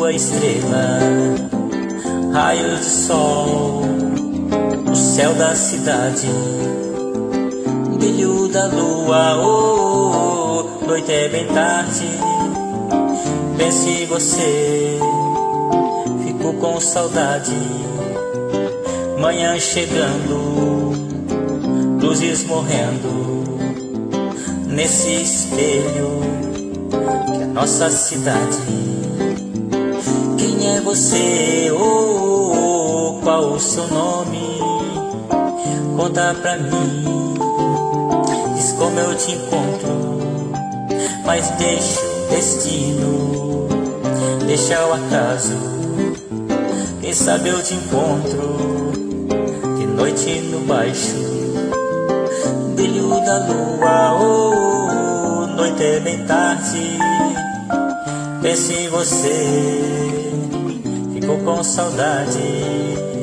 lua, estrela, raios de sol, o céu da cidade, brilho da lua, oh, noite é bem tarde. Pense você, fico com saudade. Manhã chegando, luzes morrendo, nesse espelho que é nossa cidade. Quem é você, oh, qual o seu nome? Conta pra mim, diz como eu te encontro, mas deixa o destino, deixa o acaso. Quem sabe eu te encontro de noite no baixo, brilho da lua, oh, noite é bem tarde. Pense em você, ficou com saudade.